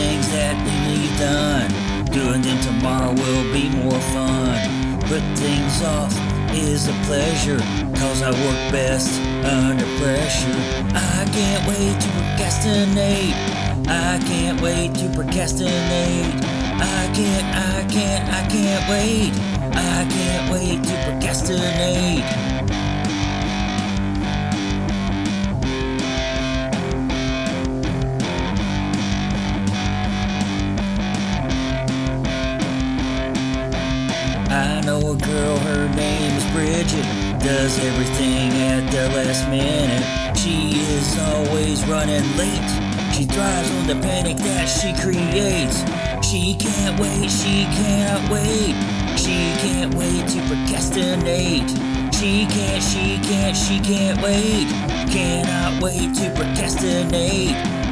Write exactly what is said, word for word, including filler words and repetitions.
things that we need done. Doing them tomorrow will be more fun. Put things off is a pleasure, cause I work best under pressure. I can't wait to procrastinate. I can't wait to procrastinate. I can't, I can't, I can't wait. I can't wait to procrastinate. I know a girl, her name is Bridget, does everything at the last minute. She is always running late. She thrives on the panic that she creates. She can't wait, she cannot wait. She can't wait to procrastinate. She can't, she can't, she can't wait. Cannot wait to procrastinate.